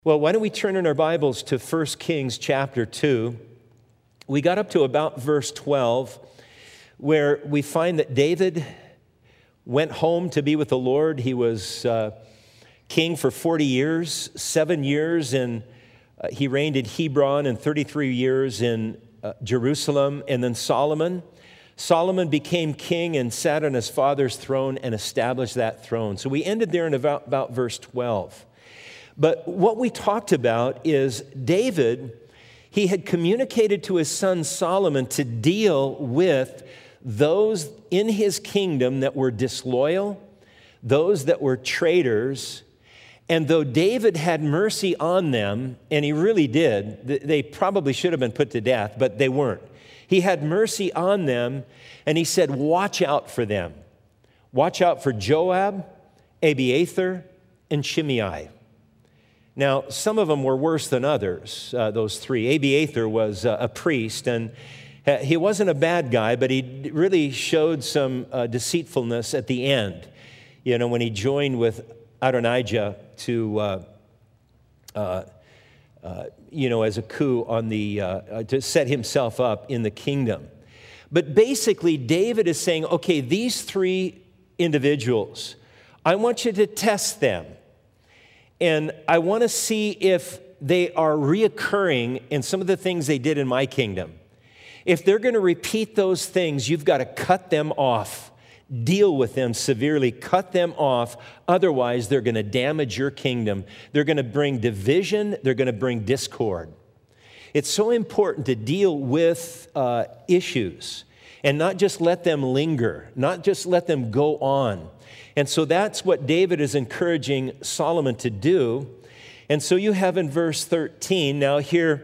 Well, why don't we turn in our Bibles to 1 Kings chapter 2. We got up to about verse 12, where we find that David went home to be with the Lord. He was king for 40 years, 7 years, and he reigned in Hebron, and 33 years in Jerusalem. And then Solomon became king and sat on his father's throne and established that throne. So we ended there in about verse 12. But what we talked about is David, he had communicated to his son Solomon to deal with those in his kingdom that were disloyal, those that were traitors. And though David had mercy on them, and he really did, they probably should have been put to death, but they weren't. He had mercy on them, and he said, watch out for them. Watch out for Joab, Abiathar, and Shimei. Now, some of them were worse than others, those three. Abiathar was a priest, and he wasn't a bad guy, but he really showed some deceitfulness at the end. You know, when he joined with Adonijah to, as a coup on to set himself up in the kingdom. But basically, David is saying, okay, these three individuals, I want you to test them. And I want to see if they are reoccurring in some of the things they did in my kingdom. If they're going to repeat those things, you've got to cut them off. Deal with them severely. Cut them off. Otherwise, they're going to damage your kingdom. They're going to bring division. They're going to bring discord. It's so important to deal with issues and not just let them linger, not just let them go on. And so that's what David is encouraging Solomon to do. And so you have in verse 13, now here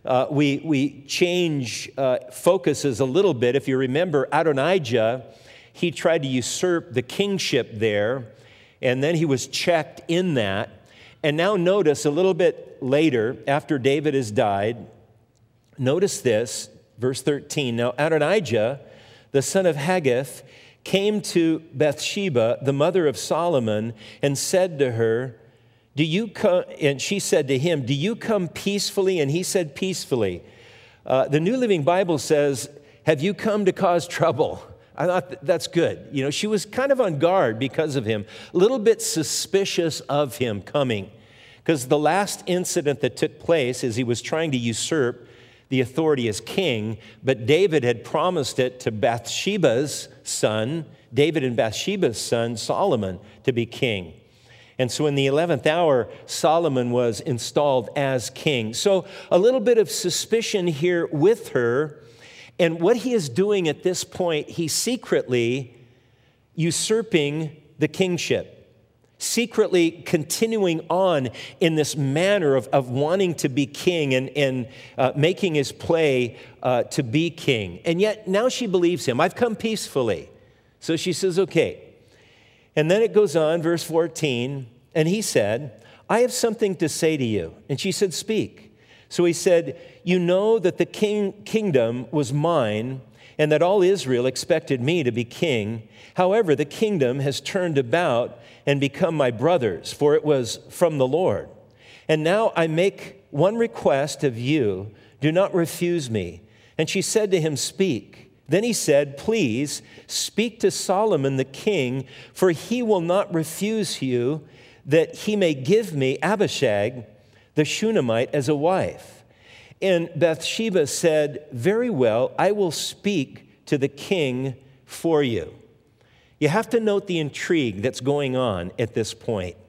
we change focuses a little bit. If you remember, Adonijah, he tried to usurp the kingship there, and then he was checked in that. And now notice a little bit later, after David has died, notice this, verse 13. Now Adonijah, the son of Haggith, came to Bathsheba, the mother of Solomon, and said to her, "Do you come?" And she said to him, "Do you come peacefully?" And he said, "Peacefully." The New Living Bible says, "Have you come to cause trouble?" I thought that's good. You know, she was kind of on guard because of him, a little bit suspicious of him coming, because the last incident that took place is he was trying to usurp the authority as king, but David had promised it to Bathsheba's son, David and Bathsheba's son, Solomon, to be king. And so in the 11th hour, Solomon was installed as king. So a little bit of suspicion here with her. And what he is doing at this point, he's secretly usurping the kingship, secretly continuing on in this manner of wanting to be king and making his play to be king. And yet now she believes him. I've come peacefully. So she says, okay. And then it goes on, verse 14, and he said, "I have something to say to you." And she said, "Speak." So he said, "You know that the kingdom was mine, and that all Israel expected me to be king. However, the kingdom has turned about and become my brother's, for it was from the Lord. And now I make one request of you, do not refuse me." And she said to him, "Speak." Then he said, "Please speak to Solomon the king, for he will not refuse you, that he may give me Abishag the Shunammite as a wife." And Bathsheba said, "Very well, I will speak to the king for you." You have to note the intrigue that's going on at this point.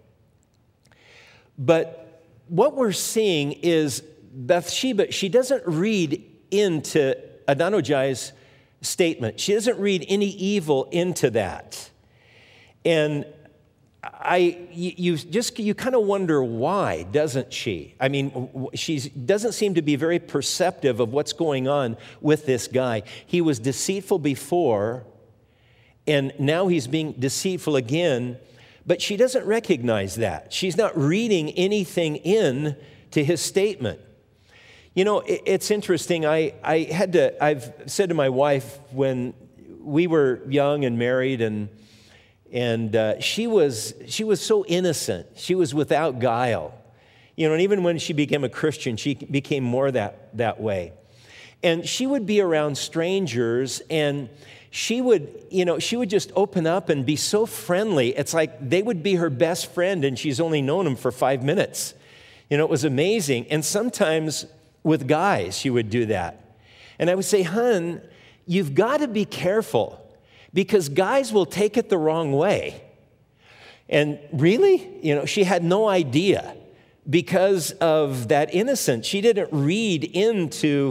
But what we're seeing is Bathsheba, she doesn't read into Adonijah's statement. She doesn't read any evil into that. And you kind of wonder why, doesn't she? I mean, she doesn't seem to be very perceptive of what's going on with this guy. He was deceitful before, and now he's being deceitful again, but she doesn't recognize that. She's not reading anything in to his statement. You know, it's interesting. I've said to my wife when we were young and married, and she was so innocent. She was without guile. and even when she became a Christian, she became more that way. And she would be around strangers, and she would just open up and be so friendly. It's like they would be her best friend, and she's only known them for 5 minutes. It was amazing. And sometimes with guys, she would do that. And I would say, "Hun, you've got to be careful because guys will take it the wrong way." And really, she had no idea because of that innocence. She didn't read into,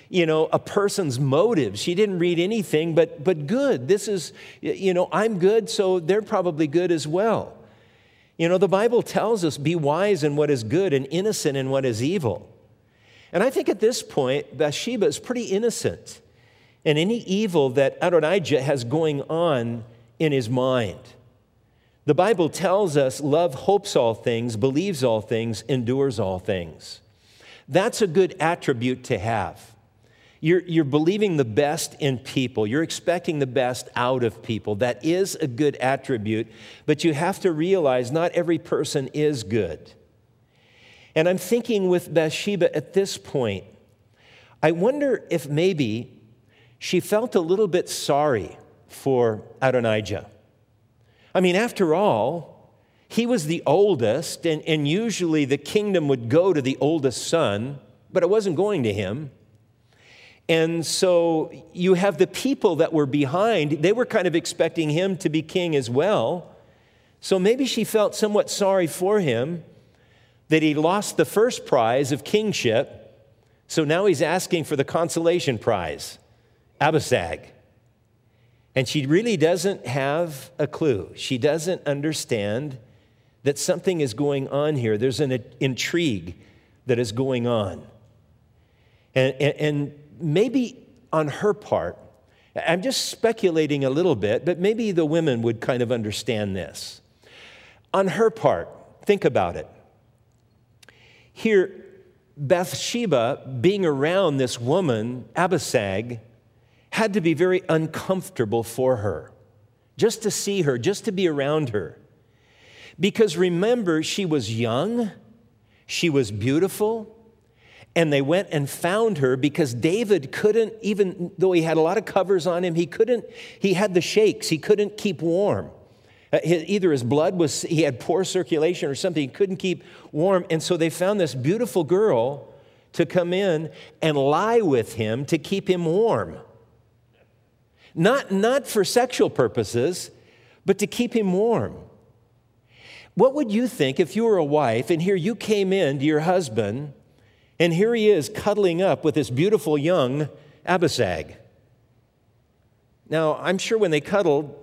a person's motives. She didn't read anything but good. This is, I'm good, so they're probably good as well. The Bible tells us, be wise in what is good and innocent in what is evil. And I think at this point, Bathsheba is pretty innocent in any evil that Adonijah has going on in his mind. The Bible tells us love hopes all things, believes all things, endures all things. That's a good attribute to have. You're believing the best in people. You're expecting the best out of people. That is a good attribute, but you have to realize not every person is good. And I'm thinking with Bathsheba at this point, I wonder if maybe she felt a little bit sorry for Adonijah. I mean, after all, he was the oldest, and usually the kingdom would go to the oldest son, but it wasn't going to him. And so you have the people that were behind, they were kind of expecting him to be king as well. So maybe she felt somewhat sorry for him that he lost the first prize of kingship, so now he's asking for the consolation prize, Abishag. And she really doesn't have a clue. She doesn't understand that something is going on here. There's an intrigue that is going on. And maybe on her part, I'm just speculating a little bit, but maybe the women would kind of understand this. On her part, think about it. Here, Bathsheba, being around this woman, Abishag, had to be very uncomfortable for her, just to see her, just to be around her. Because remember, she was young, she was beautiful, and they went and found her because David couldn't, even though he had a lot of covers on him, he had the shakes, he couldn't keep warm. Either his blood he had poor circulation or something, he couldn't keep warm. And so they found this beautiful girl to come in and lie with him to keep him warm. Not for sexual purposes, but to keep him warm. What would you think if you were a wife and here you came in to your husband and here he is cuddling up with this beautiful young Abishag? Now, I'm sure when they cuddled,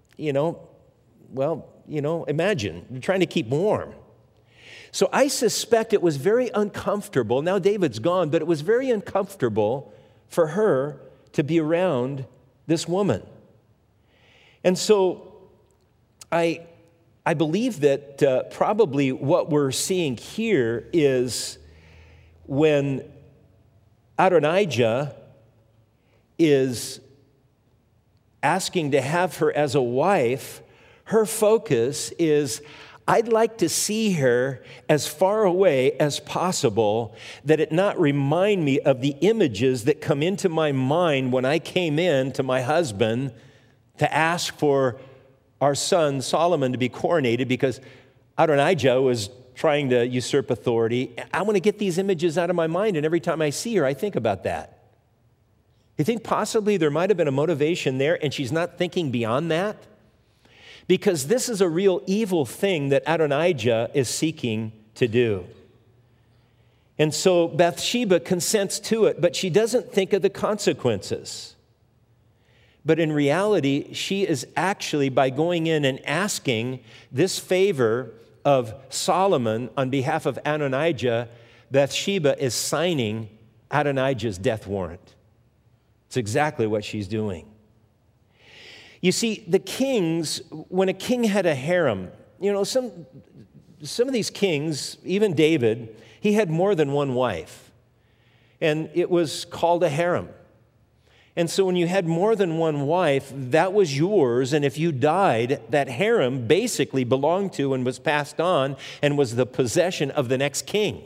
imagine, you're trying to keep warm. So I suspect it was very uncomfortable. Now David's gone, but it was very uncomfortable for her to be around this woman. And so I believe that probably what we're seeing here is when Adonijah is asking to have her as a wife, her focus is, I'd like to see her as far away as possible, that it not remind me of the images that come into my mind when I came in to my husband to ask for our son Solomon to be coronated because Adonijah was trying to usurp authority. I want to get these images out of my mind, and every time I see her, I think about that. You think possibly there might have been a motivation there, and she's not thinking beyond that? Because this is a real evil thing that Adonijah is seeking to do. And so Bathsheba consents to it, but she doesn't think of the consequences. But in reality, she is actually, by going in and asking this favor of Solomon on behalf of Adonijah, Bathsheba is signing Adonijah's death warrant. It's exactly what she's doing. You see, the kings, when a king had a harem, some of these kings, even David, he had more than one wife. And it was called a harem. And so when you had more than one wife, that was yours. And if you died, that harem basically belonged to and was passed on and was the possession of the next king.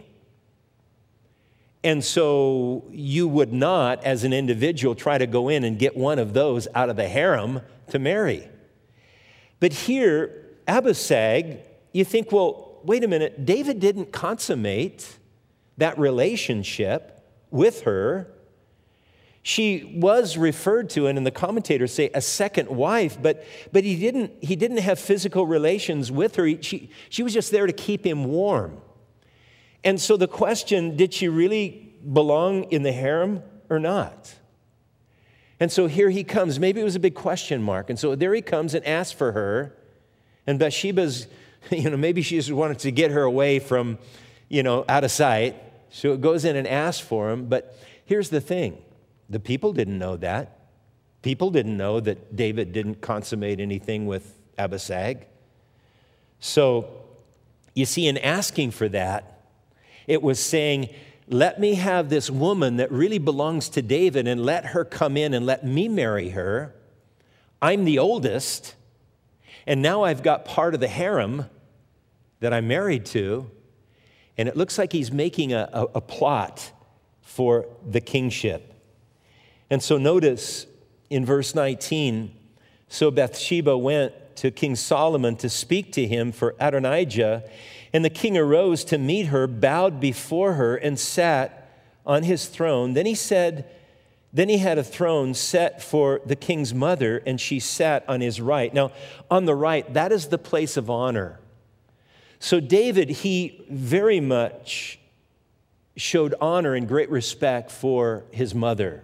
And so you would not, as an individual, try to go in and get one of those out of the harem to marry. But here, Abishag, you think, well, wait a minute, David didn't consummate that relationship with her. She was referred to, and in the commentators say, a second wife, but he didn't have physical relations with her. She was just there to keep him warm. And so the question, did she really belong in the harem or not? And so here he comes. Maybe it was a big question mark. And so there he comes and asks for her. And Bathsheba's, maybe she just wanted to get her away from, out of sight. So it goes in and asks for him. But here's the thing. The people didn't know that. People didn't know that David didn't consummate anything with Abishag. So you see, in asking for that, it was saying, let me have this woman that really belongs to David and let her come in and let me marry her. I'm the oldest, and now I've got part of the harem that I'm married to, and it looks like he's making a plot for the kingship. And so notice in verse 19, so Bathsheba went to King Solomon to speak to him for Adonijah, and the king arose to meet her, bowed before her, and sat on his throne. Then he had a throne set for the king's mother, and she sat on his right. Now, on the right, that is the place of honor. So David, he very much showed honor and great respect for his mother.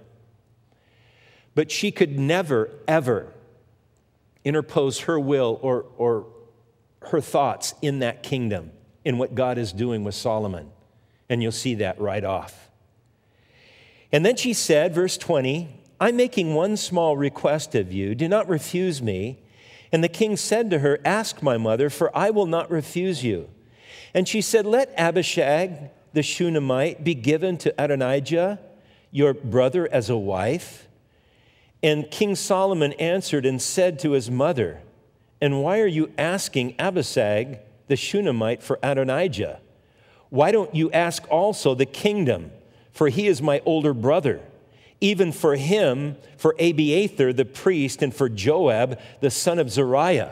But she could never, ever interpose her will or her thoughts in that kingdom, in what God is doing with Solomon. And you'll see that right off. And then she said, verse 20, I'm making one small request of you. Do not refuse me. And the king said to her, ask my mother, for I will not refuse you. And she said, let Abishag the Shunammite be given to Adonijah, your brother, as a wife. And King Solomon answered and said to his mother, and why are you asking Abishag the Shunammite for Adonijah? Why don't you ask also the kingdom? For he is my older brother. Even for him, for Abiathar the priest, and for Joab the son of Zeruiah.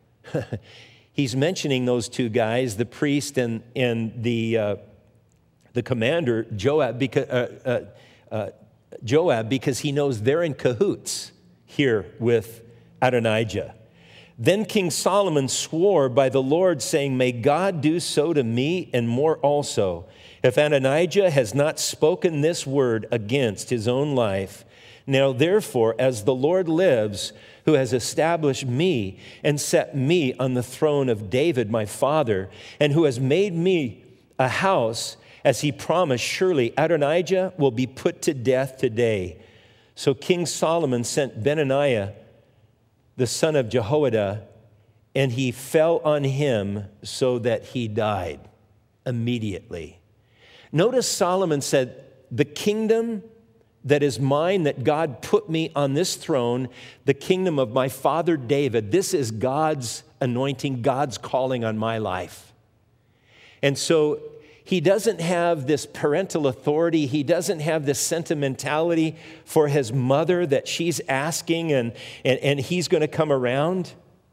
He's mentioning those two guys, the priest and the commander, Joab, because he knows they're in cahoots here with Adonijah. Then King Solomon swore by the Lord, saying, may God do so to me and more also, if Adonijah has not spoken this word against his own life. Now therefore, as the Lord lives, who has established me and set me on the throne of David my father, and who has made me a house, as he promised, surely Adonijah will be put to death today. So King Solomon sent Benaiah, the son of Jehoiada, and he fell on him so that he died immediately. Notice Solomon said, the kingdom that is mine, that God put me on this throne, the kingdom of my father David, this is God's anointing, God's calling on my life. And so he doesn't have this parental authority. He doesn't have this sentimentality for his mother that she's asking and he's going to come around.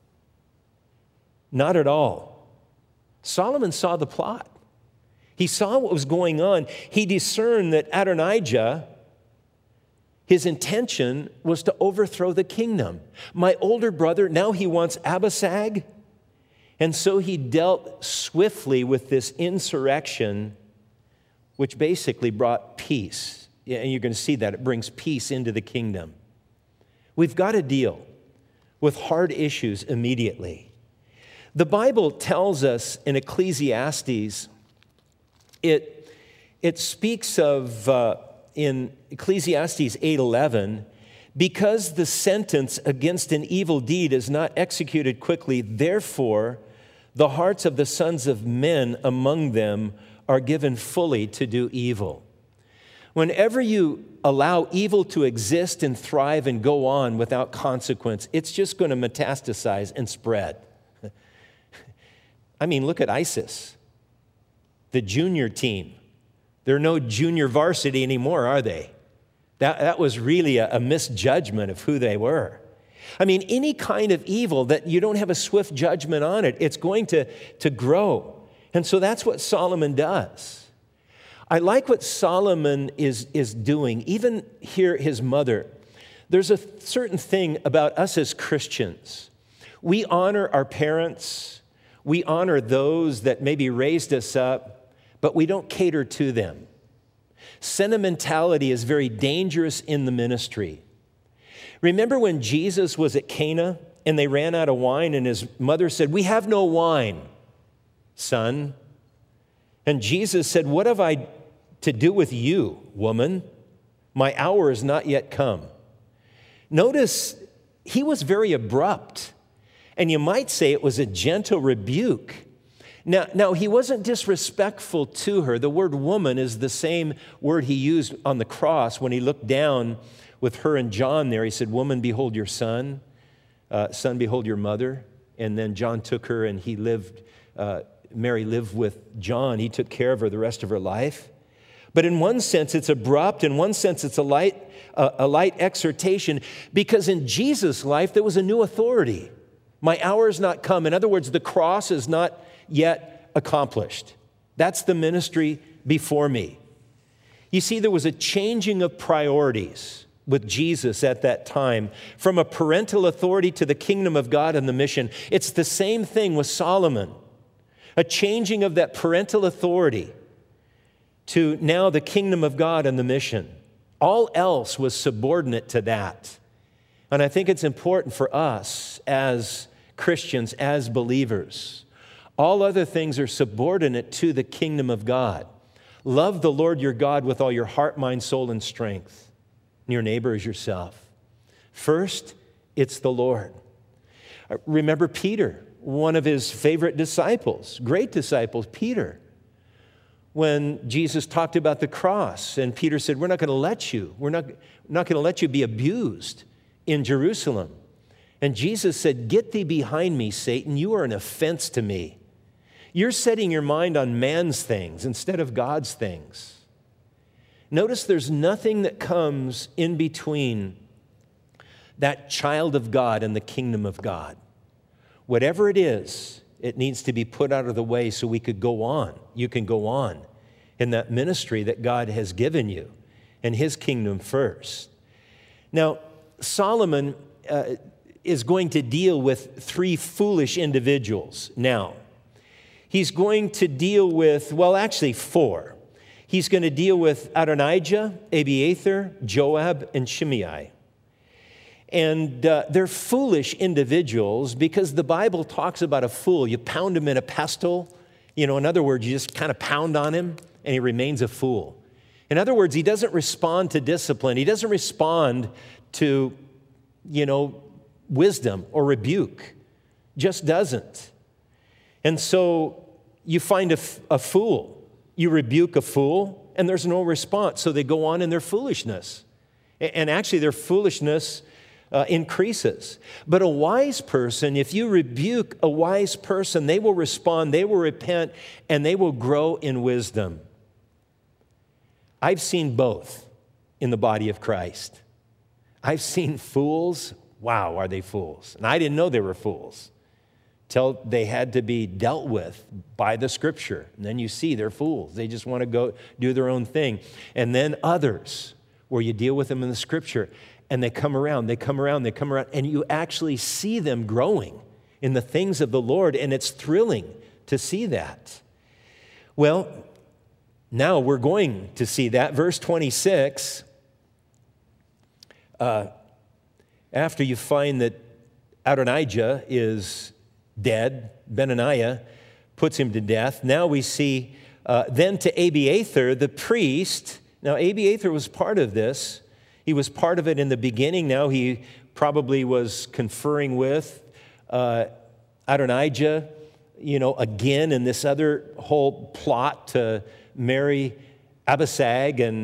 Not at all. Solomon saw the plot. He saw what was going on. He discerned that Adonijah, his intention was to overthrow the kingdom. My older brother, now he wants Abishag. And so he dealt swiftly with this insurrection, which basically brought peace. And you're going to see that. It brings peace into the kingdom. We've got to deal with hard issues immediately. The Bible tells us in Ecclesiastes, it speaks of, in Ecclesiastes 8:11, because the sentence against an evil deed is not executed quickly, therefore the hearts of the sons of men among them are given fully to do evil. Whenever you allow evil to exist and thrive and go on without consequence, it's just going to metastasize and spread. I mean, look at ISIS, the junior team. They're no junior varsity anymore, are they? That was really a misjudgment of who they were. I mean, any kind of evil that you don't have a swift judgment on it, it's going to grow. And so that's what Solomon does. I like what Solomon is doing. Even here, his mother. There's a certain thing about us as Christians. We honor our parents. We honor those that maybe raised us up, but we don't cater to them. Sentimentality is very dangerous in the ministry. Remember when Jesus was at Cana and they ran out of wine and his mother said, "We have no wine, son." And Jesus said, "What have I to do with you, woman? My hour is not yet come." Notice he was very abrupt, and you might say it was a gentle rebuke. Now, he wasn't disrespectful to her. The word woman is the same word he used on the cross when he looked down with her and John there. He said, "Woman, behold your son. Son, behold your mother." And then John took her and Mary lived with John. He took care of her the rest of her life. But in one sense, it's abrupt. In one sense, it's a light exhortation, because in Jesus' life, there was a new authority. My hour is not come. In other words, the cross is not yet accomplished. That's the ministry before me. You see, there was a changing of priorities with Jesus at that time, from a parental authority to the kingdom of God and the mission. It's the same thing with Solomon. A changing of that parental authority to now the kingdom of God and the mission. All else was subordinate to that. And I think it's important for us as Christians, as believers. All other things are subordinate to the kingdom of God. Love the Lord your God with all your heart, mind, soul, and strength. And your neighbor as yourself. First, it's the Lord. Remember Peter, one of his favorite disciples, great disciples, Peter. When Jesus talked about the cross, and Peter said, we're not going to let you be abused in Jerusalem. And Jesus said, "Get thee behind me, Satan. You are an offense to me. You're setting your mind on man's things instead of God's things." Notice there's nothing that comes in between that child of God and the kingdom of God. Whatever it is, it needs to be put out of the way so we could go on. You can go on in that ministry that God has given you and his kingdom first. Now, Solomon is going to deal with three foolish individuals now. He's going to deal with, four. He's going to deal with Adonijah, Abiathar, Joab, and Shimei. And they're foolish individuals because the Bible talks about a fool. You pound him in a pestle. In other words, you just kind of pound on him and he remains a fool. In other words, he doesn't respond to discipline. He doesn't respond to, wisdom or rebuke. Just doesn't. And so you find a fool. You rebuke a fool and there's no response. So they go on in their foolishness. And actually their foolishness increases. But a wise person, if you rebuke a wise person, they will respond, they will repent, and they will grow in wisdom. I've seen both in the body of Christ. I've seen fools. Wow, are they fools? And I didn't know they were fools till they had to be dealt with by the Scripture. And then you see they're fools. They just want to go do their own thing. And then others, where you deal with them in the Scripture, and they come around, and you actually see them growing in the things of the Lord, and it's thrilling to see that. Well, now we're going to see that. Verse 26, after you find that Adonijah is dead, Benaniah puts him to death. Now we see then to Abiathar, the priest. Now Abiathar was part of this. He was part of it in the beginning. Now he probably was conferring with Adonijah, again in this other whole plot to marry Abishag and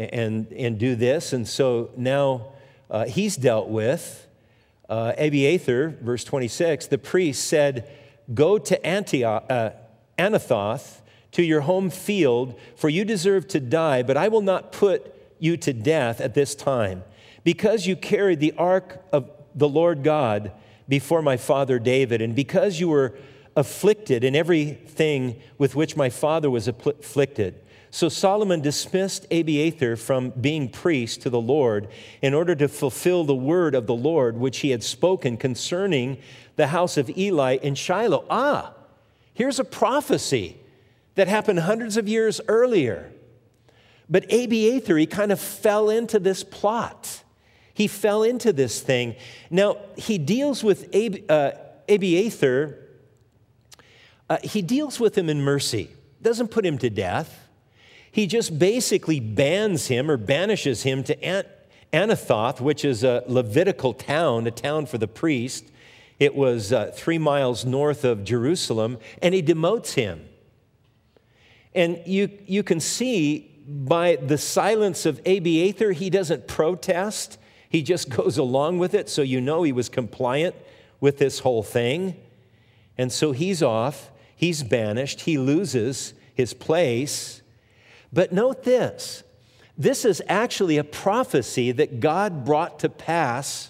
and do this. And so now he's dealt with. Abiathar, verse 26, the priest said, "Go to Anathoth, to your home field, for you deserve to die, but I will not put you to death at this time, because you carried the ark of the Lord God before my father David, and because you were afflicted in everything with which my father was afflicted." So Solomon dismissed Abiathar from being priest to the Lord in order to fulfill the word of the Lord which he had spoken concerning the house of Eli in Shiloh. Here's a prophecy that happened hundreds of years earlier. But Abiathar, he kind of fell into this plot. He fell into this thing. Now, he deals with Abiathar, he deals with him in mercy. Doesn't put him to death. He just basically bans him or banishes him to Anathoth, which is a Levitical town, a town for the priest. It was 3 miles north of Jerusalem, and he demotes him. And you can see by the silence of Abiathar, he doesn't protest. He just goes along with it, so you know he was compliant with this whole thing. And so he's off, he's banished, he loses his place. But note this, this is actually a prophecy that God brought to pass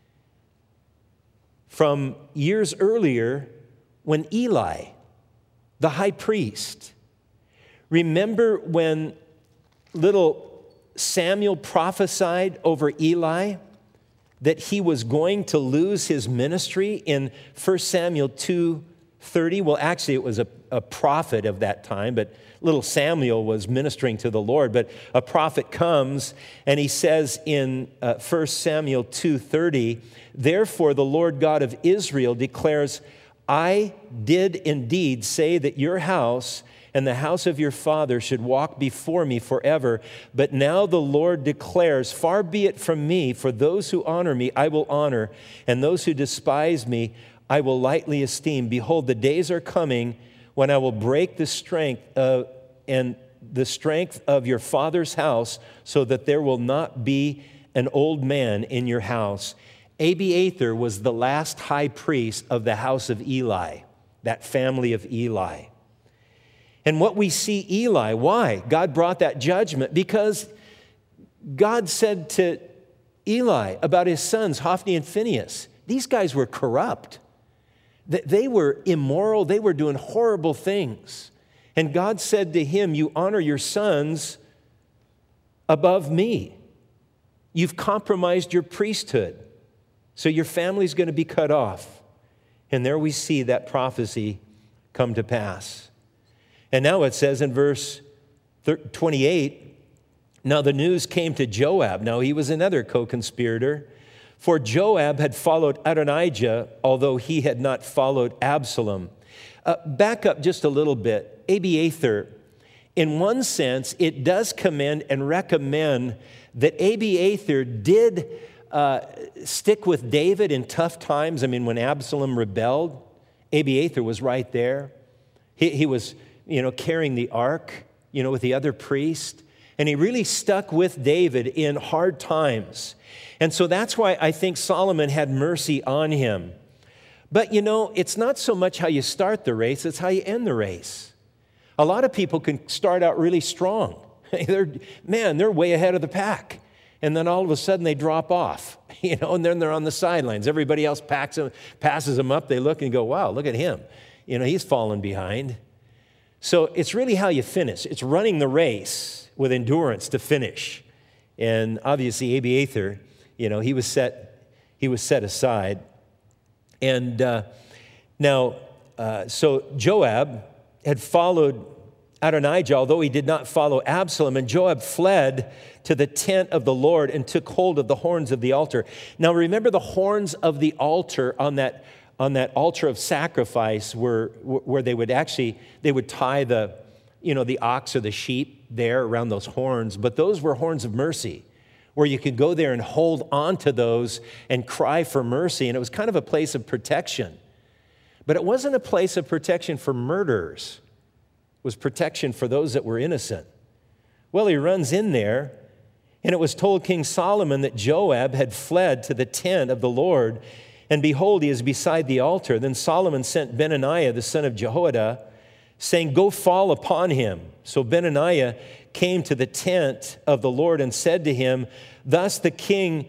from years earlier when Eli, the high priest, remember when little Samuel prophesied over Eli that he was going to lose his ministry in 1 Samuel 2:30? Well, actually, it was a prophet of that time, but little Samuel was ministering to the Lord. But a prophet comes and he says in 1 Samuel 2:30, "Therefore the Lord God of Israel declares, I did indeed say that your house and the house of your father should walk before me forever. But now the Lord declares, far be it from me, for those who honor me I will honor, and those who despise me I will lightly esteem. Behold, the days are coming when I will break the strength of your father's house, so that there will not be an old man in your house." Abiathar was the last high priest of the house of Eli, that family of Eli. And what we see Eli, why? God brought that judgment because God said to Eli about his sons, Hophni and Phinehas, these guys were corrupt. They were immoral. They were doing horrible things. And God said to him, you honor your sons above me. You've compromised your priesthood. So your family's going to be cut off. And there we see that prophecy come to pass. And now it says in verse 28, now the news came to Joab. Now he was another co-conspirator. For Joab had followed Adonijah, although he had not followed Absalom. Back up just a little bit. Abiathar, in one sense, it does commend and recommend that Abiathar did stick with David in tough times. I mean, when Absalom rebelled, Abiathar was right there. He was, carrying the ark, with the other priest. And he really stuck with David in hard times. And so that's why I think Solomon had mercy on him. But, it's not so much how you start the race, it's how you end the race. A lot of people can start out really strong. They're way ahead of the pack. And then all of a sudden they drop off, and then they're on the sidelines. Everybody else passes them up. They look and go, wow, look at him. He's fallen behind. So it's really how you finish. It's running the race with endurance to finish. And obviously Abiathar, he was set aside. And so Joab had followed Adonijah, although he did not follow Absalom, and Joab fled to the tent of the Lord and took hold of the horns of the altar. Now remember, the horns of the altar on that altar of sacrifice where they would tie the ox or the sheep there around those horns, but those were horns of mercy, where you could go there and hold on to those and cry for mercy, and it was kind of a place of protection. But it wasn't a place of protection for murderers. It was protection for those that were innocent. Well, he runs in there, And it was told King Solomon that Joab had fled to the tent of the Lord, and behold, he is beside the altar. Then Solomon sent Benaiah, the son of Jehoiada, saying, go fall upon him. So Benaiah came to the tent of the Lord and said to him, thus the king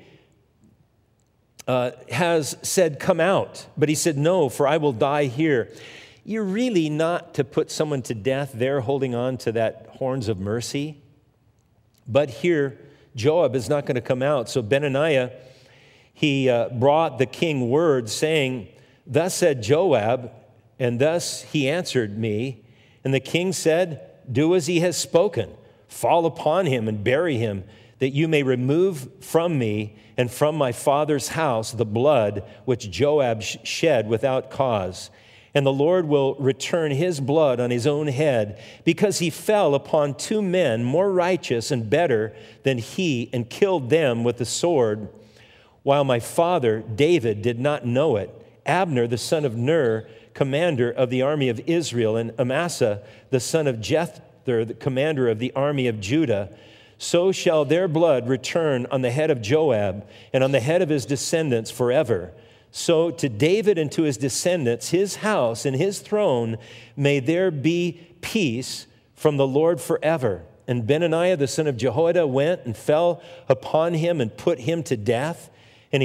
has said, come out. But he said, no, for I will die here. You're really not to put someone to death there holding on to that horns of mercy. But here, Joab is not going to come out. So Benaiah, he brought the king word saying, thus said Joab, and thus he answered me. And the king said, do as he has spoken. Fall upon him and bury him, that you may remove from me and from my father's house the blood which Joab shed without cause. And the Lord will return his blood on his own head, because he fell upon 2 men more righteous and better than he, and killed them with the sword, while my father David did not know it. Abner, the son of Ner, commander of the army of Israel, and Amasa, the son of Jether, the commander of the army of Judah. So shall their blood return on the head of Joab and on the head of his descendants forever. So to David and to his descendants, his house and his throne, may there be peace from the Lord forever. And Benaiah, the son of Jehoiada, went and fell upon him and put him to death. And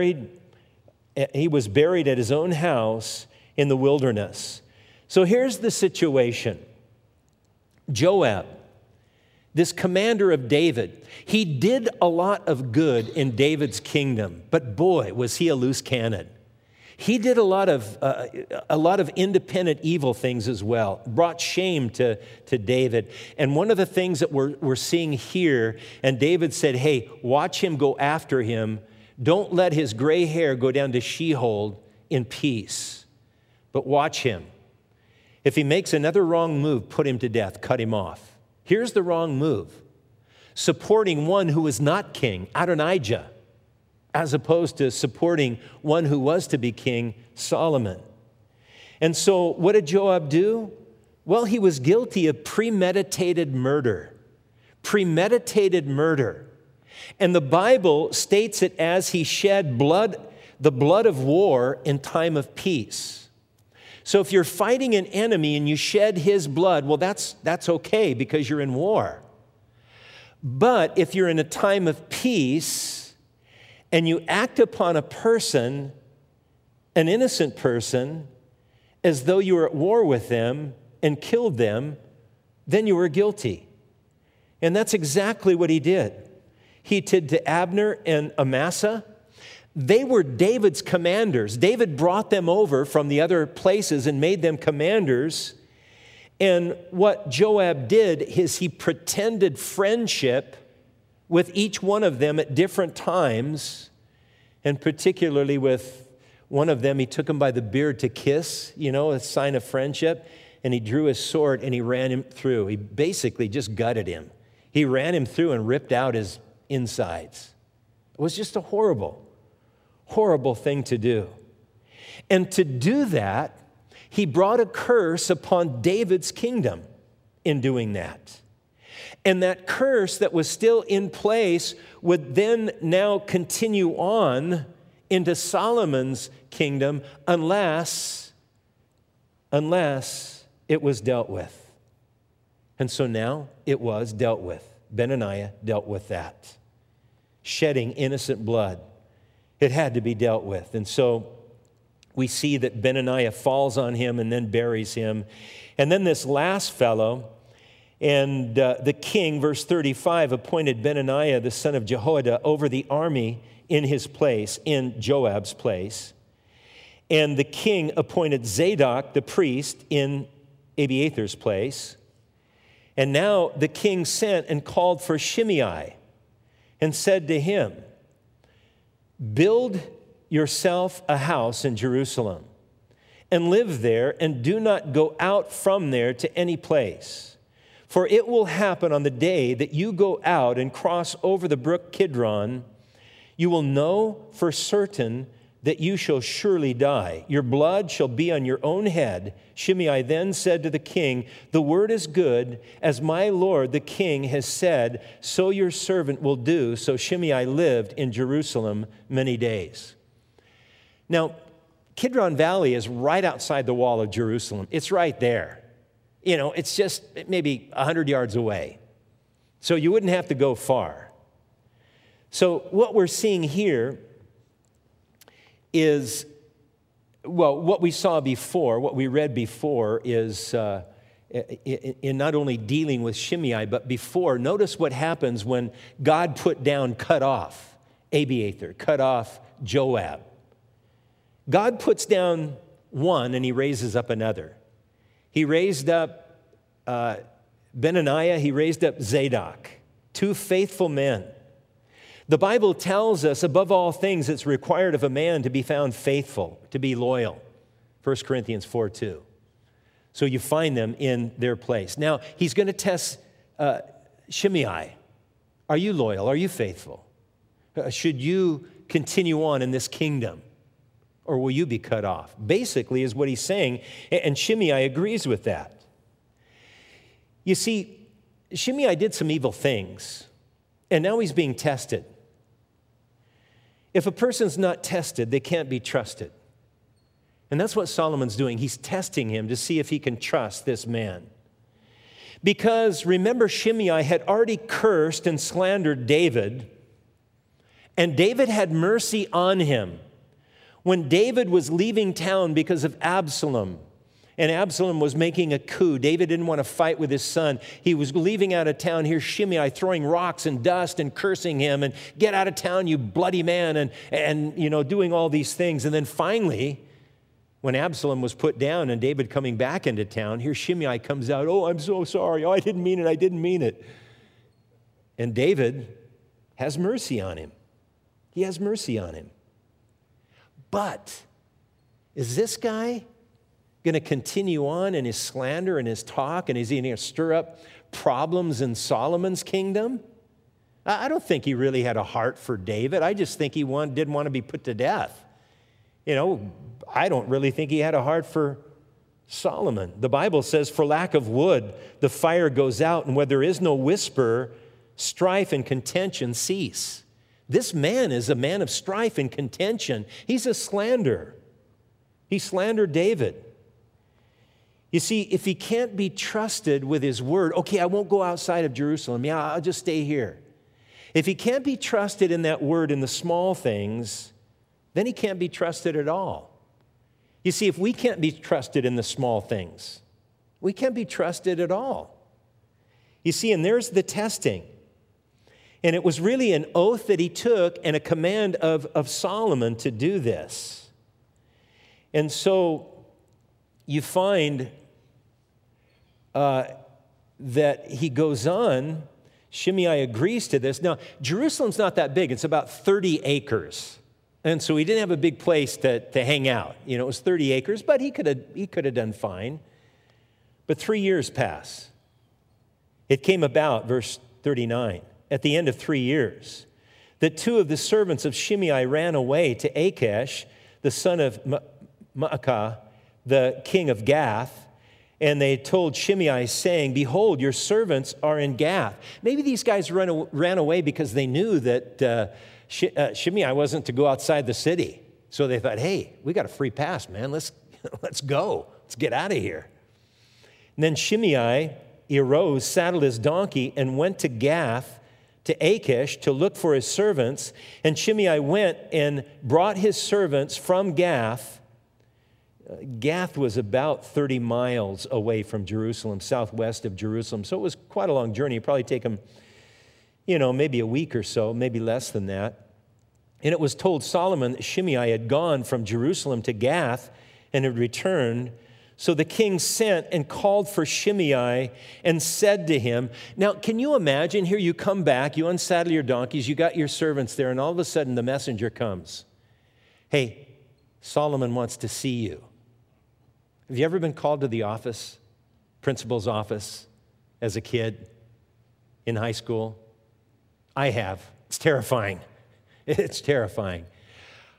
he was buried at his own house in the wilderness. So here's the situation. Joab, this commander of David, he did a lot of good in David's kingdom, but boy, was he a loose cannon. He did a lot of independent evil things as well, brought shame to David. And one of the things that we're seeing here, and David said, hey, watch him go after him. Don't let his gray hair go down to Sheol in peace, but watch him. If he makes another wrong move, put him to death, cut him off. Here's the wrong move: supporting one who was not king, Adonijah, as opposed to supporting one who was to be king, Solomon. And so what did Joab do? Well, he was guilty of premeditated murder. Premeditated murder. And the Bible states it as he shed blood, the blood of war in time of peace. So if you're fighting an enemy and you shed his blood, well, that's okay because you're in war. But if you're in a time of peace and you act upon a person, an innocent person, as though you were at war with them and killed them, then you were guilty. And that's exactly what he did. He did to Abner and Amasa. They were David's commanders. David brought them over from the other places and made them commanders. And what Joab did is he pretended friendship with each one of them at different times, and particularly with one of them, he took him by the beard to kiss, a sign of friendship, and he drew his sword and he ran him through. He basically just gutted him. He ran him through and ripped out his insides. It was just a horrible thing to do. And to do that, he brought a curse upon David's kingdom in doing that. And that curse that was still in place would then now continue on into Solomon's kingdom unless it was dealt with. And so now it was dealt with. Benaiah dealt with that. Shedding innocent blood. It had to be dealt with. And so we see that Benaiah falls on him and then buries him. And then this last fellow, and the king, verse 35, appointed Benaiah, the son of Jehoiada, over the army in his place, in Joab's place. And the king appointed Zadok, the priest, in Abiathar's place. And now the king sent and called for Shimei and said to him, build yourself a house in Jerusalem and live there, and do not go out from there to any place. For it will happen on the day that you go out and cross over the brook Kidron, you will know for certain that you shall surely die. Your blood shall be on your own head. Shimei then said to the king, the word is good, as my lord the king has said, so your servant will do. So Shimei lived in Jerusalem many days. Now, Kidron Valley is right outside the wall of Jerusalem. It's right there. You know, it's just maybe 100 yards away. So you wouldn't have to go far. So what we're seeing here is, well, what we saw before, what we read before is in not only dealing with Shimei, but before, notice what happens when God cut off Abiathar, cut off Joab. God puts down one and he raises up another. He raised up Benaniah, he raised up Zadok, two faithful men. The Bible tells us, above all things, it's required of a man to be found faithful, to be loyal. 1 Corinthians 4:2. So you find them in their place. Now, he's going to test Shimei. Are you loyal? Are you faithful? Should you continue on in this kingdom? Or will you be cut off? Basically is what he's saying, and Shimei agrees with that. You see, Shimei did some evil things, and now he's being tested. If a person's not tested, they can't be trusted. And that's what Solomon's doing. He's testing him to see if he can trust this man. Because remember, Shimei had already cursed and slandered David, and David had mercy on him. When David was leaving town because of Absalom, and Absalom was making a coup, David didn't want to fight with his son. He was leaving out of town. Here's Shimei throwing rocks and dust and cursing him, and get out of town, you bloody man, and you know, doing all these things. And then finally, when Absalom was put down and David coming back into town, here Shimei comes out, oh, I'm so sorry. Oh, I didn't mean it. And David has mercy on him. He has mercy on him. But is this guy going to continue on in his slander and his talk, and is he going to stir up problems in Solomon's kingdom? I don't think he really had a heart for David. I just think he didn't want to be put to death. You know, I don't really think he had a heart for Solomon. The Bible says, for lack of wood, the fire goes out, and where there is no whisper, strife and contention cease. This man is a man of strife and contention. He's a slanderer. He slandered David. You see, if he can't be trusted with his word, okay, I won't go outside of Jerusalem. Yeah, I'll just stay here. If he can't be trusted in that word in the small things, then he can't be trusted at all. You see, if we can't be trusted in the small things, we can't be trusted at all. You see, and there's the testing. And it was really an oath that he took and a command of Solomon to do this. And so you find that he goes on, Shimei agrees to this. Now, Jerusalem's not that big. It's about 30 acres. And so he didn't have a big place to hang out. You know, it was 30 acres, but he could have done fine. But 3 years pass. It came about, verse 39, at the end of 3 years, that two of the servants of Shimei ran away to Achish, the son of Maacah, the king of Gath, and they told Shimei, saying, behold, your servants are in Gath. Maybe these guys ran away because they knew that Shimei wasn't to go outside the city. So they thought, hey, we got a free pass, man. Let's go. Let's get out of here. And then Shimei arose, saddled his donkey, and went to Gath, to Achish, to look for his servants. And Shimei went and brought his servants from Gath. Gath was about 30 miles away from Jerusalem, southwest of Jerusalem. So it was quite a long journey. It'd probably take him, maybe a week or so, maybe less than that. And it was told Solomon that Shimei had gone from Jerusalem to Gath and had returned. So the king sent and called for Shimei and said to him, now, can you imagine, here you come back, you unsaddle your donkeys, you got your servants there, and all of a sudden the messenger comes. Hey, Solomon wants to see you. Have you ever been called to the office, principal's office, as a kid in high school? I have. It's terrifying. It's terrifying.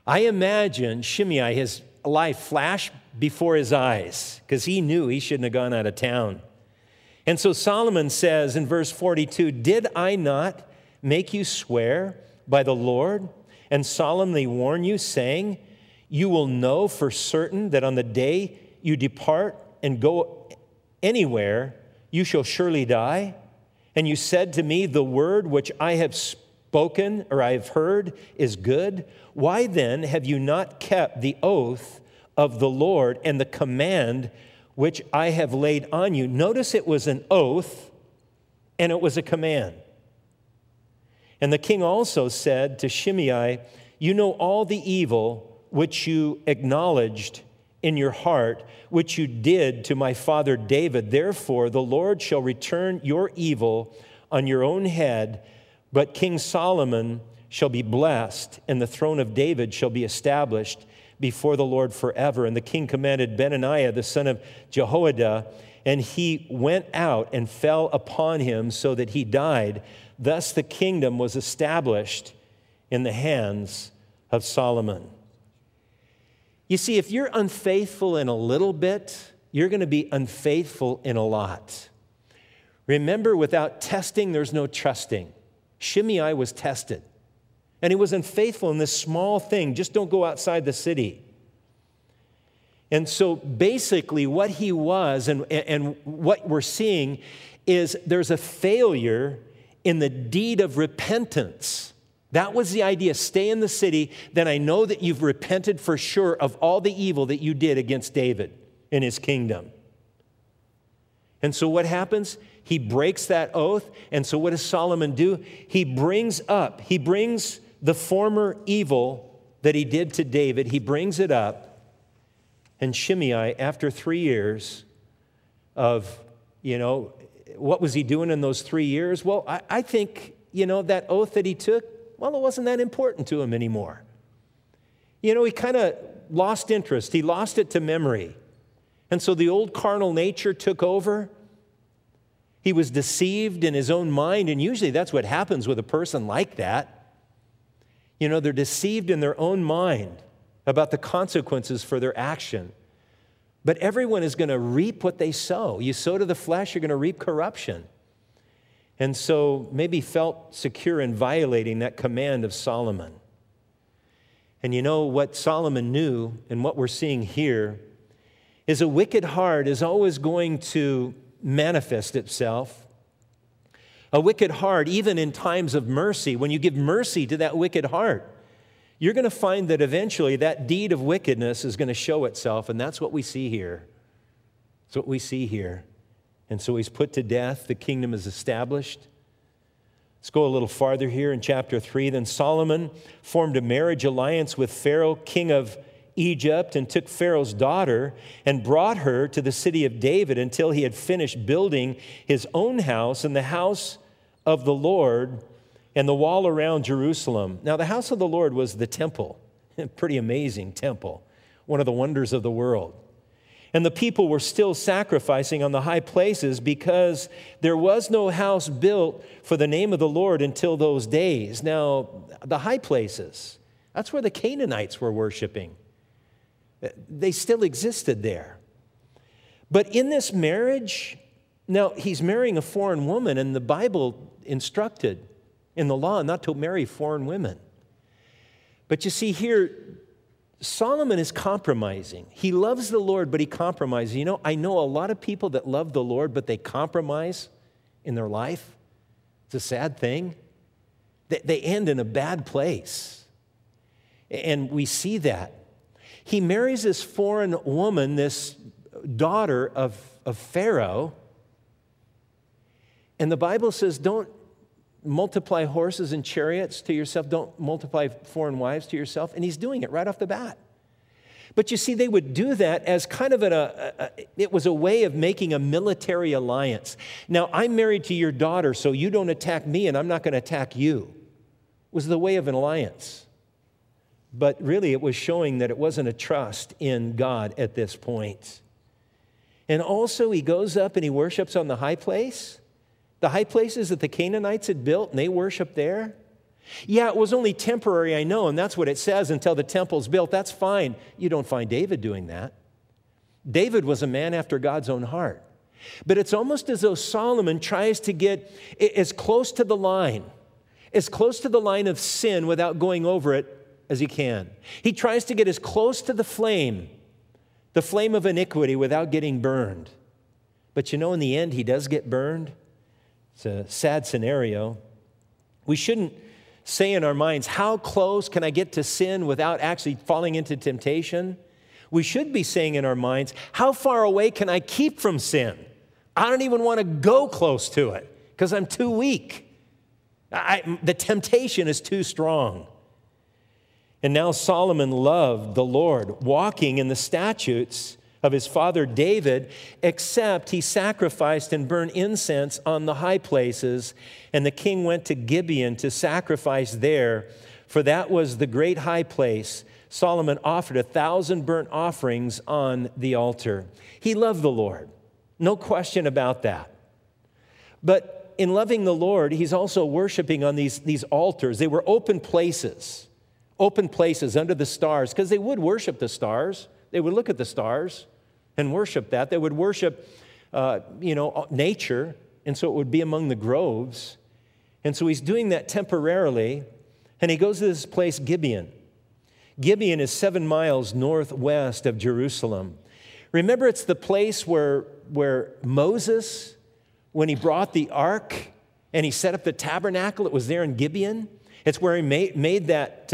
I imagine Shimei, his life flashed before his eyes because he knew he shouldn't have gone out of town. And so Solomon says in verse 42, "Did I not make you swear by the Lord and solemnly warn you, saying, you will know for certain that on the day you depart and go anywhere, you shall surely die? And you said to me, the word which I have spoken or I have heard is good. Why then have you not kept the oath of the Lord and the command which I have laid on you?" Notice it was an oath and it was a command. And the king also said to Shimei, "You know all the evil which you acknowledged in your heart, which you did to my father David. Therefore, the Lord shall return your evil on your own head, but King Solomon shall be blessed, and the throne of David shall be established before the Lord forever." And the king commanded Benaiah, the son of Jehoiada, and he went out and fell upon him so that he died. Thus the kingdom was established in the hands of Solomon. You see, if you're unfaithful in a little bit, you're going to be unfaithful in a lot. Remember, without testing, there's no trusting. Shimei was tested. And he was unfaithful in this small thing. Just don't go outside the city. And so basically what he was and what we're seeing is there's a failure in the deed of repentance. That was the idea. Stay in the city, then I know that you've repented for sure of all the evil that you did against David in his kingdom. And so what happens? He breaks that oath. And so what does Solomon do? He brings the former evil that he did to David, he brings it up. And Shimei, after 3 years of, what was he doing in those 3 years? Well, I think, that oath that he took, well, it wasn't that important to him anymore. He kind of lost interest. He lost it to memory. And so the old carnal nature took over. He was deceived in his own mind, and usually that's what happens with a person like that. They're deceived in their own mind about the consequences for their action. But everyone is going to reap what they sow. You sow to the flesh, you're going to reap corruption. And so maybe felt secure in violating that command of Solomon. And what Solomon knew and what we're seeing here is a wicked heart is always going to manifest itself. A wicked heart, even in times of mercy, when you give mercy to that wicked heart, you're going to find that eventually that deed of wickedness is going to show itself, and that's what we see here. That's what we see here. And so he's put to death. The kingdom is established. Let's go a little farther here in chapter 3. Then Solomon formed a marriage alliance with Pharaoh, king of Egypt, and took Pharaoh's daughter and brought her to the city of David until he had finished building his own house and the house of the Lord and the wall around Jerusalem. Now, the house of the Lord was the temple, a pretty amazing temple, one of the wonders of the world. And the people were still sacrificing on the high places because there was no house built for the name of the Lord until those days. Now, the high places, that's where the Canaanites were worshiping. They still existed there. But in this marriage, now he's marrying a foreign woman, and the Bible instructed in the law not to marry foreign women. But you see here, Solomon is compromising. He loves the Lord, but he compromises. I know a lot of people that love the Lord, but they compromise in their life. It's a sad thing. They end in a bad place. And we see that. He marries this foreign woman, this daughter of Pharaoh. And the Bible says, don't multiply horses and chariots to yourself. Don't multiply foreign wives to yourself. And he's doing it right off the bat. But you see, they would do that as kind of it was a way of making a military alliance. Now, I'm married to your daughter, so you don't attack me, and I'm not going to attack you. It was the way of an alliance. But really, it was showing that it wasn't a trust in God at this point. And also, he goes up and he worships on the high place. The high places that the Canaanites had built, and they worship there. Yeah, it was only temporary, I know, and that's what it says, until the temple's built. That's fine. You don't find David doing that. David was a man after God's own heart. But it's almost as though Solomon tries to get as close to the line of sin without going over it as he can. He tries to get as close to the flame of iniquity, without getting burned. But you know, in the end, he does get burned. It's a sad scenario. We shouldn't say in our minds, how close can I get to sin without actually falling into temptation? We should be saying in our minds, how far away can I keep from sin? I don't even want to go close to it because I'm too weak. The temptation is too strong. And now Solomon loved the Lord, walking in the statutes of his father David, except he sacrificed and burned incense on the high places, and the king went to Gibeon to sacrifice there, for that was the great high place. Solomon offered 1,000 burnt offerings on the altar. He loved the Lord, no question about that. But in loving the Lord, he's also worshiping on these altars. They were open places under the stars, because they would worship the stars. They would look at the stars and worship that. They would worship, nature, and so it would be among the groves. And so he's doing that temporarily, and he goes to this place, Gibeon. Gibeon is 7 miles northwest of Jerusalem. Remember, it's the place where Moses, when he brought the ark and he set up the tabernacle, it was there in Gibeon. It's where he made that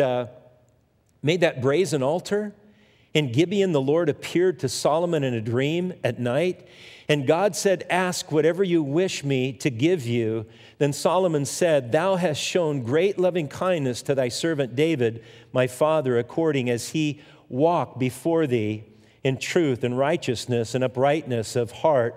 brazen altar. In Gibeon, the Lord appeared to Solomon in a dream at night, and God said, "Ask whatever you wish me to give you." Then Solomon said, "Thou hast shown great loving kindness to thy servant David, my father, according as he walked before thee in truth and righteousness and uprightness of heart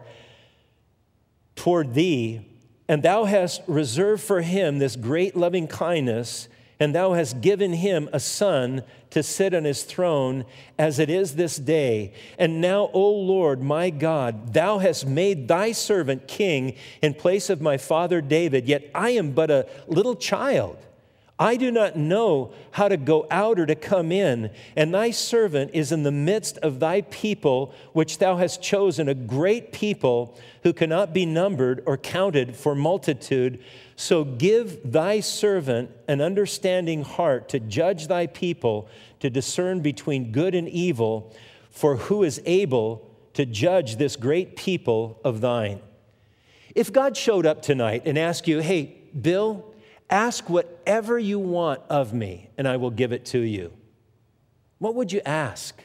toward thee. And thou hast reserved for him this great loving kindness, and thou hast given him a son to sit on his throne, as it is this day. And now, O Lord, my God, thou hast made thy servant king in place of my father David, yet I am but a little child. I do not know how to go out or to come in, and thy servant is in the midst of thy people, which thou hast chosen, a great people who cannot be numbered or counted for multitude. So give thy servant an understanding heart to judge thy people, to discern between good and evil, for who is able to judge this great people of thine?" If God showed up tonight and asked you, "Hey, Bill, ask whatever you want of me, and I will give it to you," what would you ask?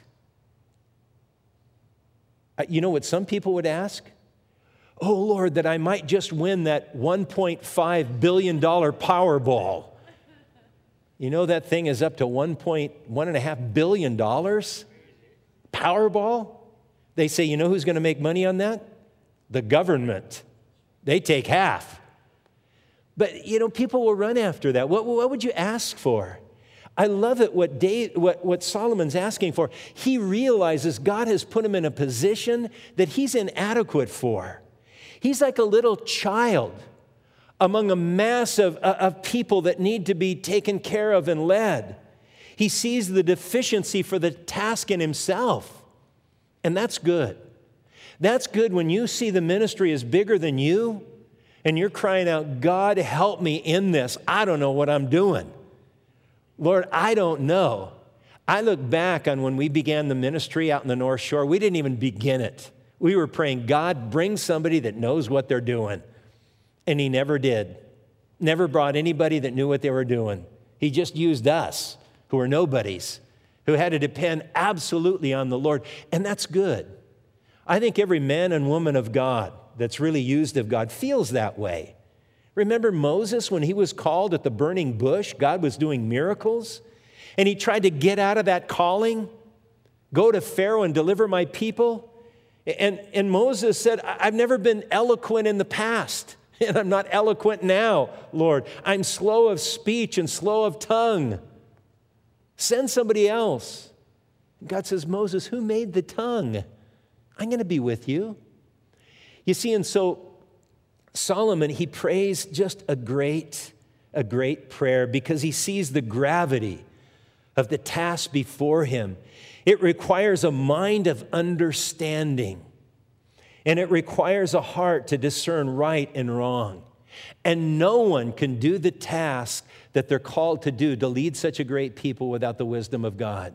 You know what some people would ask? "Oh, Lord, that I might just win that $1.5 billion Powerball." You know that thing is up to $1.5 billion? Powerball? They say, you know who's going to make money on that? The government. They take half. But, people will run after that. What would you ask for? I love it what Solomon's asking for. He realizes God has put him in a position that he's inadequate for. He's like a little child among a mass of people that need to be taken care of and led. He sees the deficiency for the task in himself, and that's good. That's good when you see the ministry is bigger than you, and you're crying out, "God, help me in this. I don't know what I'm doing. Lord, I don't know." I look back on when we began the ministry out in the North Shore. We didn't even begin it. We were praying, "God, bring somebody that knows what they're doing." And he never did. Never brought anybody that knew what they were doing. He just used us, who were nobodies, who had to depend absolutely on the Lord. And that's good. I think every man and woman of God that's really used of God feels that way. Remember Moses, when he was called at the burning bush, God was doing miracles, and he tried to get out of that calling, go to Pharaoh and deliver my people. And Moses said, "I've never been eloquent in the past, and I'm not eloquent now, Lord. I'm slow of speech and slow of tongue. Send somebody else." God says, "Moses, who made the tongue? I'm going to be with you." You see, and so Solomon, he prays just a great a great prayer because he sees the gravity of the task before him. It requires a mind of understanding, and it requires a heart to discern right and wrong. And no one can do the task that they're called to do, to lead such a great people, without the wisdom of God.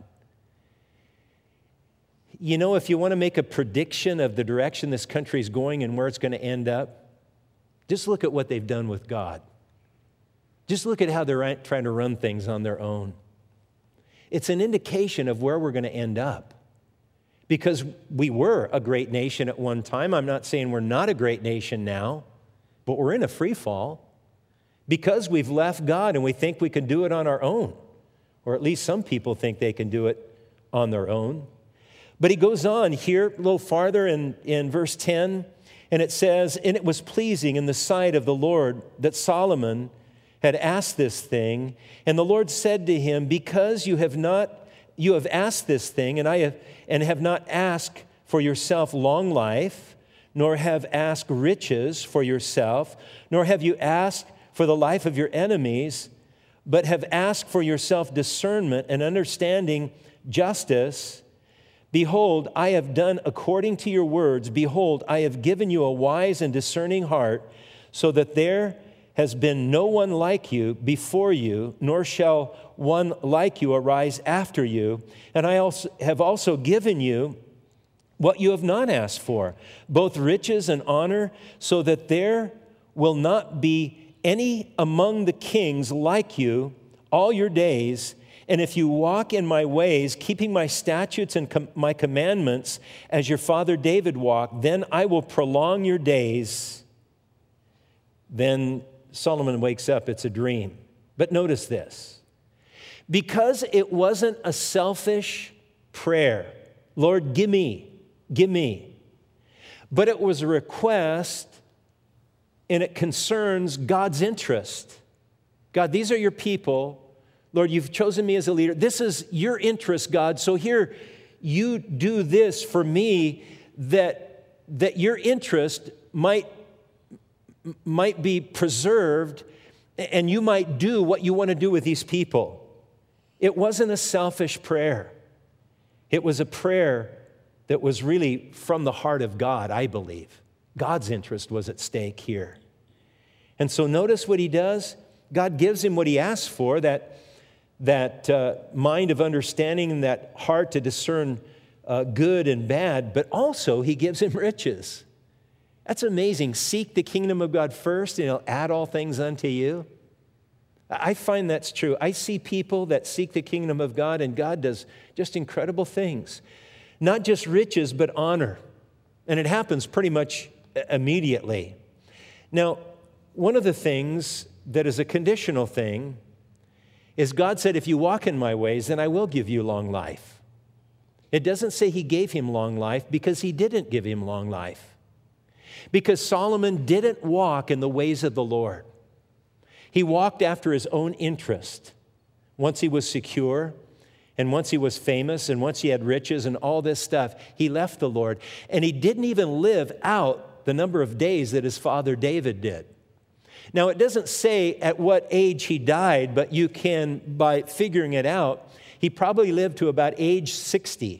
You know, if you want to make a prediction of the direction this country is going and where it's going to end up, just look at what they've done with God. Just look at how they're trying to run things on their own. It's an indication of where we're going to end up. Because we were a great nation at one time. I'm not saying we're not a great nation now, but we're in a free fall because we've left God and we think we can do it on our own. Or at least some people think they can do it on their own. But he goes on here a little farther in verse 10, and it says, "And it was pleasing in the sight of the Lord that Solomon had asked this thing. And the Lord said to him, because you have asked this thing, and have not asked for yourself long life, nor have asked riches for yourself, nor have you asked for the life of your enemies, but have asked for yourself discernment and understanding justice. Behold, I have done according to your words. Behold, I have given you a wise and discerning heart, so that there has been no one like you before you, nor shall one like you arise after you. And I have also given you what you have not asked for, both riches and honor, so that there will not be any among the kings like you all your days. And if you walk in my ways, keeping my statutes and my commandments, as your father David walked, then I will prolong your days." Then Solomon wakes up. It's a dream. But notice this. Because it wasn't a selfish prayer, "Lord, give me," but it was a request, and it concerns God's interest. God, these are your people. Lord, you've chosen me as a leader. This is your interest, God. So here, you do this for me that your interest might be preserved, and you might do what you want to do with these people. It wasn't a selfish prayer. It was a prayer that was really from the heart of God, I believe. God's interest was at stake here. And so notice what he does. God gives him what he asks for, that mind of understanding and that heart to discern good and bad, but also he gives him riches. That's amazing. Seek the kingdom of God first, and he'll add all things unto you. I find that's true. I see people that seek the kingdom of God, and God does just incredible things. Not just riches, but honor. And it happens pretty much immediately. Now, one of the things that is a conditional thing is God said, if you walk in my ways, then I will give you long life. It doesn't say he gave him long life, because he didn't give him long life. Because Solomon didn't walk in the ways of the Lord. He walked after his own interest. Once he was secure, and once he was famous, and once he had riches and all this stuff, he left the Lord. And he didn't even live out the number of days that his father David did. Now, it doesn't say at what age he died, but you can, by figuring it out, he probably lived to about age 60.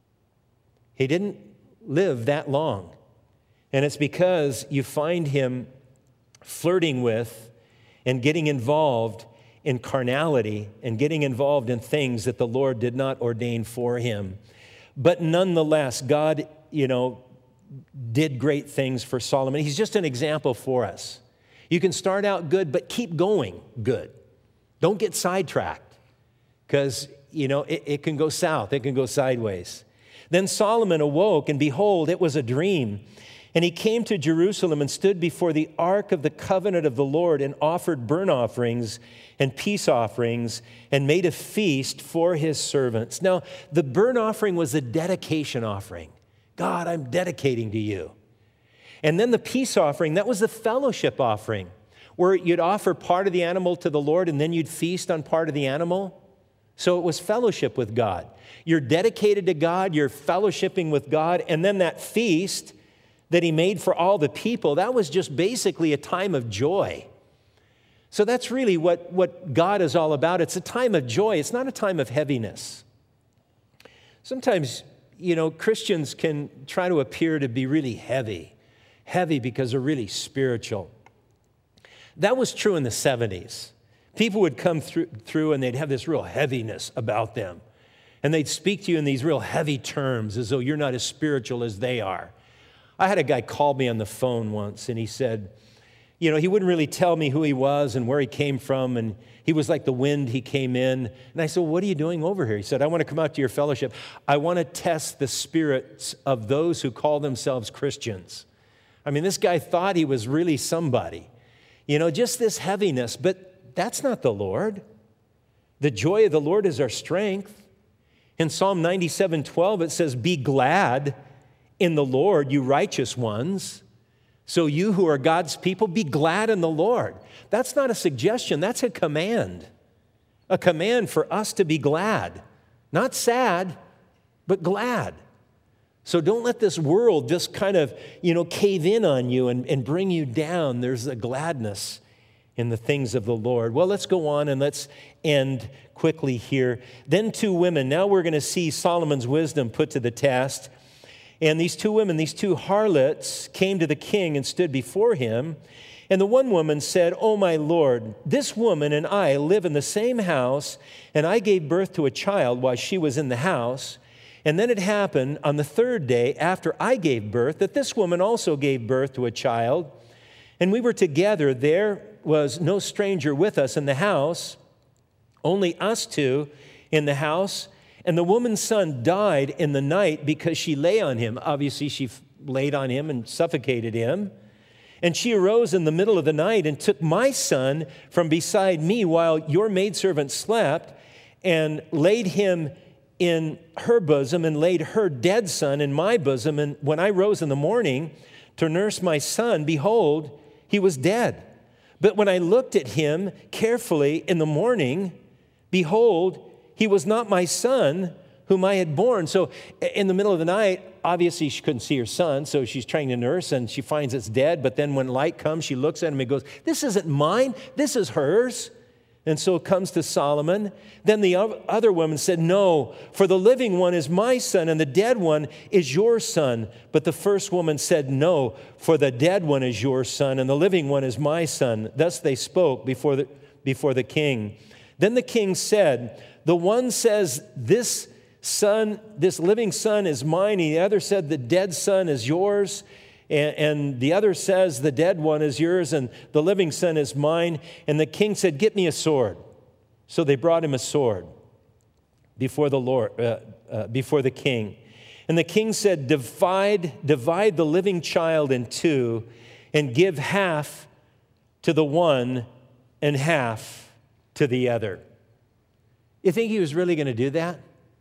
He didn't live that long. And it's because you find him flirting with and getting involved in carnality and getting involved in things that the Lord did not ordain for him. But nonetheless, God, did great things for Solomon. He's just an example for us. You can start out good, but keep going good. Don't get sidetracked, because, it can go south. It can go sideways. Then Solomon awoke, and behold, it was a dream. And he came to Jerusalem and stood before the ark of the covenant of the Lord and offered burnt offerings and peace offerings and made a feast for his servants. Now, the burnt offering was a dedication offering. God, I'm dedicating to you. And then the peace offering, that was the fellowship offering, where you'd offer part of the animal to the Lord and then you'd feast on part of the animal. So it was fellowship with God. You're dedicated to God, you're fellowshipping with God, and then that feast that he made for all the people, that was just basically a time of joy. So that's really what God is all about. It's a time of joy. It's not a time of heaviness. Sometimes, Christians can try to appear to be really heavy because they're really spiritual. That was true in the 70s. People would come through and they'd have this real heaviness about them. And they'd speak to you in these real heavy terms as though you're not as spiritual as they are. I had a guy call me on the phone once and he said, he wouldn't really tell me who he was and where he came from, and he was like the wind, he came in. And I said, well, what are you doing over here? He said, I want to come out to your fellowship. I want to test the spirits of those who call themselves Christians. I mean, this guy thought he was really somebody. Just this heaviness, but that's not the Lord. The joy of the Lord is our strength. In Psalm 97:12, it says, be glad in the Lord, you righteous ones. So you who are God's people, be glad in the Lord. That's not a suggestion, that's a command. A command for us to be glad. Not sad, but glad. So don't let this world just kind of, cave in on you and bring you down. There's a gladness in the things of the Lord. Well, let's go on and let's end quickly here. Then 2 women. Now we're going to see Solomon's wisdom put to the test. And these 2 women, these 2 harlots, came to the king and stood before him. And the one woman said, "Oh, my Lord, this woman and I live in the same house, and I gave birth to a child while she was in the house. And then it happened on the 3rd day after I gave birth that this woman also gave birth to a child. And we were together. There was no stranger with us in the house, only us 2 in the house. And the woman's son died in the night because she lay on him." Obviously, she laid on him and suffocated him. "And she arose in the middle of the night and took my son from beside me while your maidservant slept and laid him in her bosom and laid her dead son in my bosom. And when I rose in the morning to nurse my son, behold, he was dead. But when I looked at him carefully in the morning, behold, he was not my son whom I had born." So in the middle of the night, obviously she couldn't see her son, so she's trying to nurse and she finds it's dead. But then when light comes, she looks at him and goes, "This isn't mine, this is hers." And so it comes to Solomon. Then the other woman said, "No, for the living one is my son and the dead one is your son." But the first woman said, "No, for the dead one is your son and the living one is my son." Thus they spoke before the king. Then the king said, "The one says, 'This living son is mine,' and the other said, 'The dead son is yours.' And the other says, 'The dead one is yours and the living son is mine.' And the king said, 'Get me a sword.' So they brought him a sword before the king. And the king said, divide the living child in 2 and give half to the one and half to the other." You think he was really going to do that?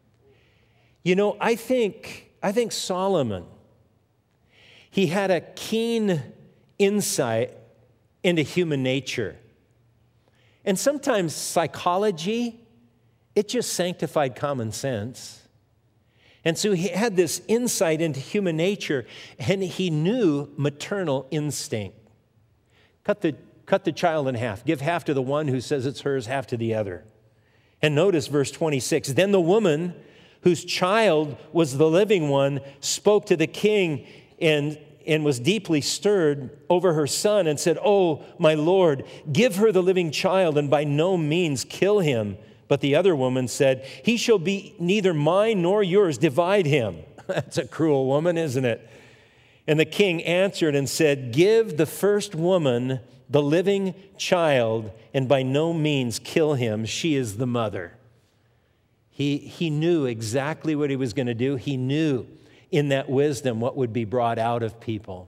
I think Solomon, he had a keen insight into human nature. And sometimes psychology, it just sanctified common sense. And so he had this insight into human nature, and he knew maternal instinct. Cut the child in half. Give half to the one who says it's hers, half to the other. And notice verse 26. Then the woman whose child was the living one spoke to the king and was deeply stirred over her son and said, "Oh, my Lord, give her the living child and by no means kill him." But the other woman said, "He shall be neither mine nor yours. Divide him." That's a cruel woman, isn't it? And the king answered and said, "Give the first woman the living child and by no means kill him. She is the mother." He knew exactly what he was going to do. He knew in that wisdom what would be brought out of people.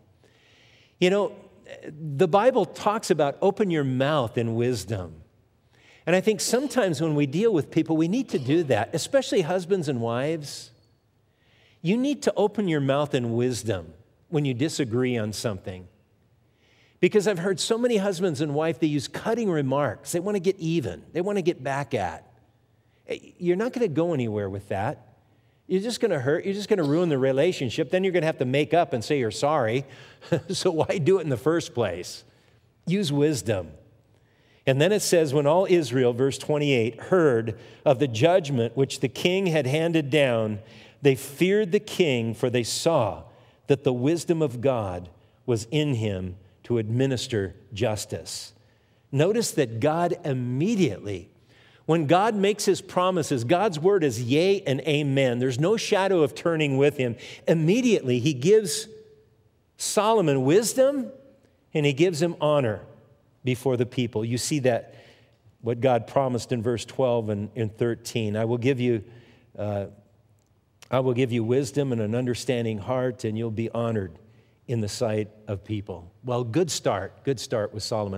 The Bible talks about open your mouth in wisdom. And I think sometimes when we deal with people, we need to do that, especially husbands and wives. You need to open your mouth in wisdom when you disagree on something. Because I've heard so many husbands and wives, they use cutting remarks. They want to get even. They want to get back at. You're not going to go anywhere with that. You're just going to hurt. You're just going to ruin the relationship. Then you're going to have to make up and say you're sorry. So why do it in the first place? Use wisdom. And then it says, when all Israel, verse 28, heard of the judgment which the king had handed down, they feared the king, for they saw that the wisdom of God was in him to administer justice. Notice that God immediately, when God makes his promises, God's word is yea and amen. There's no shadow of turning with him. Immediately, he gives Solomon wisdom and he gives him honor before the people. You see that, what God promised in verse 12 and 13. I will give you wisdom and an understanding heart, and you'll be honored in the sight of people. Well, good start with Solomon.